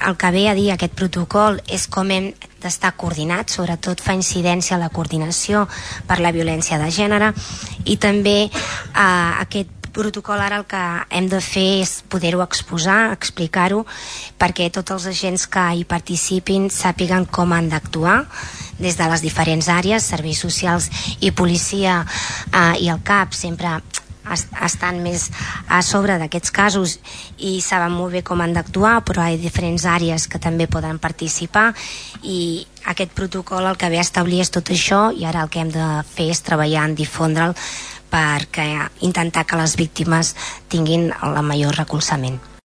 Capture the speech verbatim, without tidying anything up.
el que ve a dir aquest protocol és com hem d'estar coordinats, sobretot fa incidència a la coordinació per la violència de gènere, i també eh, aquest protocol ara el que hem de fer és poder-ho exposar, explicar-ho, perquè tots els agents que hi participin sàpiguen com han d'actuar des de les diferents àrees, serveis socials i policia, eh, i el CAP sempre estan més a sobre d'aquests casos i saben molt bé com han d'actuar, però hi ha diferents àrees que també poden participar, i aquest protocol el que ve a establir és tot això, i ara el que hem de fer és treballar en difondre'l perquè intentar que les víctimes tinguin el major recolzament.